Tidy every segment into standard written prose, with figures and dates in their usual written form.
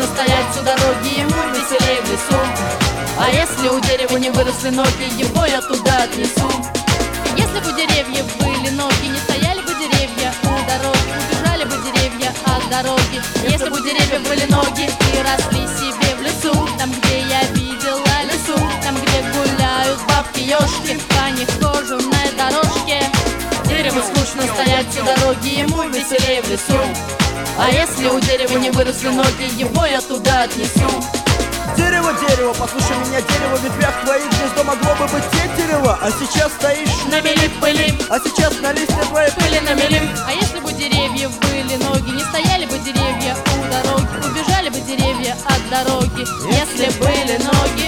скучно стоять всю дороги, ему веселее в лесу. А если у дерева не выросли ноги, его я туда отнесу. Если бы у деревьев были ноги, не стояли бы деревья у дороги, убежали бы деревья от дороги. Если бы у деревьев были ноги и росли себе в лесу, там, где я видела лесу, там, где гуляют бабки-ёшки по нехоженной дорожке. Дереву скучно стоять всю дороги, ему веселее в лесу. А если у дерева не выросли ноги, его я туда отнесу. Дерево, дерево, послушай меня, дерево, в ветвях твоих гнездо могло бы быть тетерево. А сейчас стоишь на мели пыли, а сейчас на листе твоей пыли намелим. А если бы у деревьев были ноги, не стояли бы деревья у дороги, убежали бы деревья от дороги. Если были ноги.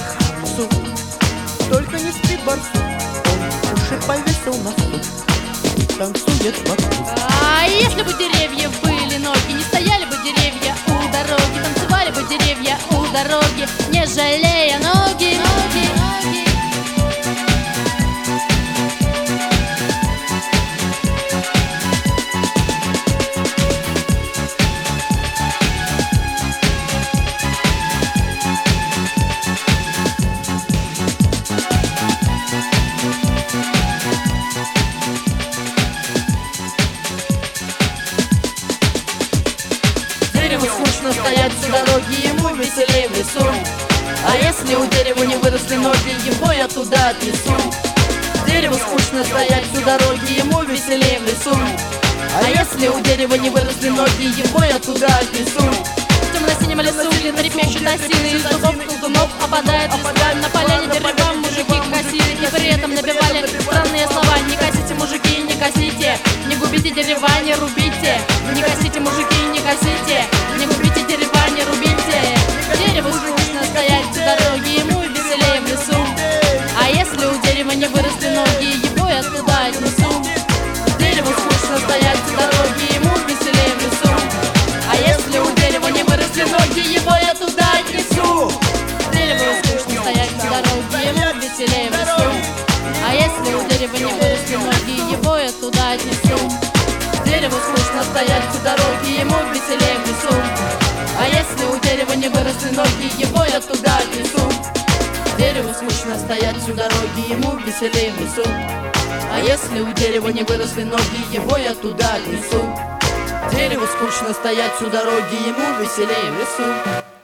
Только не спит барсук, он уши повесил на сук, танцует вокруг. А если бы у деревьев были ноги, не стояли бы деревья у дороги, танцевали бы деревья у дороги, не жалея ноги. Дереву скучно стоять всю дороги, ему веселее в лесу. А если у дерева не выросли ноги, его я туда отнесу. Дереву скучно стоять всю дороги, ему веселее в лесу. А если у дерева не выросли ноги, его я туда отнесу. В темно-синем лесу на репящей осины из дубов колдунов опадает листва. На поляне дерева мужики косили и при этом набивали странные слова. Не косите, мужики, не косите, не губите дерева, не рубите. Не косите, мужики, не косите, не губите дерева, не рубите. Дереву скучно стоять всю дороги, ему веселее в лесу. А если у дерева не выросли ноги, его я туда отнесу. Дереву скучно стоять всю дороги, ему веселее в лесу. А если у дерева не выросли ноги, его я туда отнесу. Дереву скучно стоять всю дороги, ему веселее в лесу. А если у дерева не выросли ноги, его я туда отнесу. Дереву скучно стоять всю дороги, ему веселее в лесу. А если у дерева не выросли ноги, его я туда отнесу. Дереву скучно стоять всю дороги, ему веселее в лесу. А если у дерева не выросли ноги, его я туда отнесу. Дереву скучно стоять всю дороги, ему веселее в лесу.